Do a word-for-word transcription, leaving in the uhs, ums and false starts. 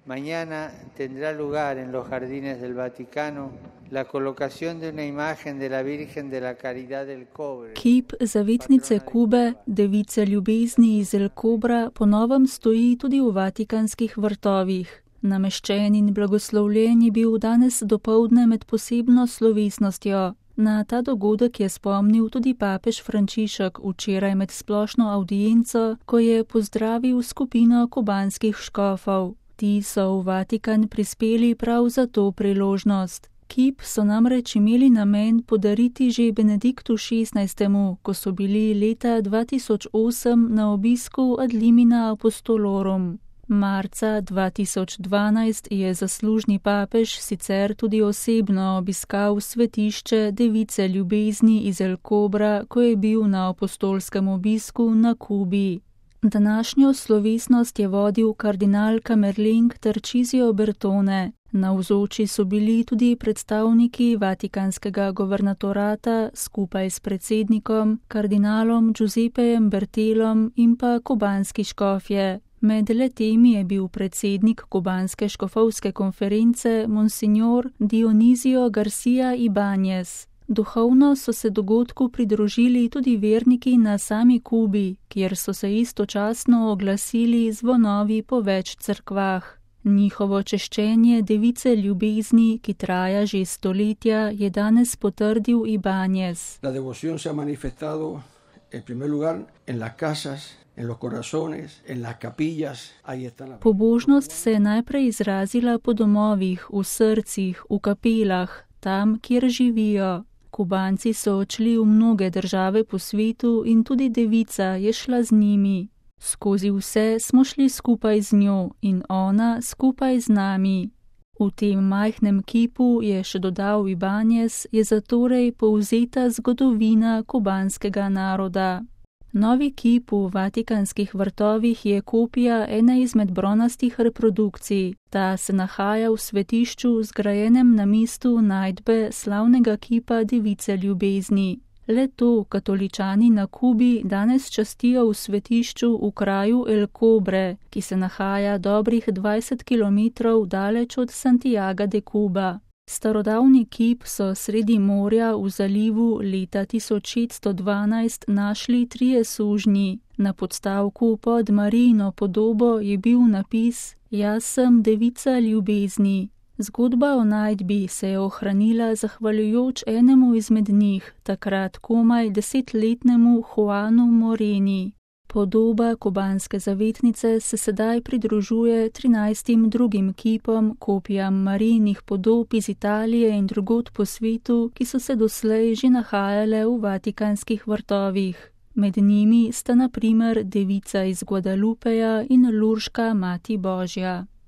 Mañana tendrá lugar en los jardines del Vaticano la colocación de una imagen de la Virgen de la Caridad del Cobre. Kip zavetnice Kube, device ljubezni iz El Cobra, po novem stoji tudi v vatikanskih vrtovih. Nameščen in blagoslovljen je bil danes dopoldne med posebno slovesnostjo. Na ta dogodek je spomnil tudi papež Frančišek včeraj med splošno avdienco, ko je pozdravil skupino kubanskih škofov. Ti so v Vatikan prispeli prav za to priložnost. Kip so namreč imeli namen podariti že Benediktu šestnajstemu, ko so bili leta dva tisoč osem na obisku ad limina apostolorum. Marca dva tisoč dvanajst je zaslužni papež sicer tudi osebno obiskal svetišče Device ljubezni iz El Cobra, ko je bil na apostolskem obisku na Kubi. Današnjo slovesnost je vodil kardinal Kamerleng Tarcisio Bertone. Navzoči so bili tudi predstavniki vatikanskega governatorata skupaj s predsednikom, kardinalom Giuseppejem Bertelom in pa kubanski škofje. Med letemi je bil predsednik kubanske škofovske konference Monsignor Dionisio Garcia Ibanez. Duhovno so se dogodku pridružili tudi verniki na sami Kubi, kjer so se istočasno oglasili zvonovi po več cerkvah. Njihovo češčenje Device ljubezni, ki traja že stoletja, je danes potrdil Ibanez. La devoción se ha manifestado en primer lugar en las casas, en los corazones, en las capillas. Ahí están las... Pobožnost se je najprej izrazila po domovih, v srcih, v kapelah, tam, kjer živijo. Kubanci so odšli v mnoge države po svetu in tudi Devica je šla z njimi. Skozi vse smo šli skupaj z njo in ona skupaj z nami. V tem majhnem kipu, je še dodal Ibanez, je zatorej povzeta zgodovina kubanskega naroda. Novi kip v vatikanskih vrtovih je kopija ene izmed bronastih reprodukcij. Ta se nahaja v svetišču zgrajenem na mestu najdbe slavnega kipa Device ljubezni. Le to katoličani na Kubi danes častijo v svetišču v kraju El Cobre, ki se nahaja dobrih dvajset kilometrov daleč od Santiaga de Cuba. Starodavni kip so sredi morja v zalivu leta tisoč šeststo dvanajst našli trije sužnji. Na podstavku pod Marijino podobo je bil napis Jaz sem Devica ljubezni. Zgodba o najdbi se je ohranila zahvaljujoč enemu izmed njih, takrat komaj desetletnemu Juanu Moreni. Podoba kubanske zavetnice se sedaj pridružuje trinajstim drugim kipom, kopijam Marijinih podob iz Italije in drugod po svetu, ki so se doslej že nahajale v vatikanskih vrtovih. Med njimi sta na primer Devica iz Guadalupeja in Lurška Mati Božja.